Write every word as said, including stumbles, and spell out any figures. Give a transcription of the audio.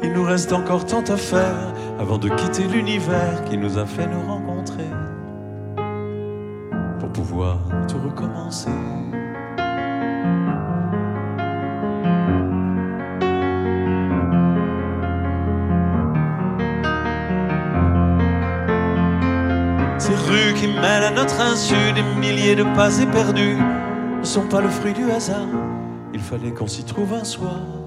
Il nous reste encore tant à faire avant de quitter l'univers qui nous a fait nous rencontrer, pour pouvoir tout recommencer. Ces rues qui mènent à notre insu, des milliers de pas éperdus, ne sont pas le fruit du hasard. Il fallait qu'on s'y trouve un soir.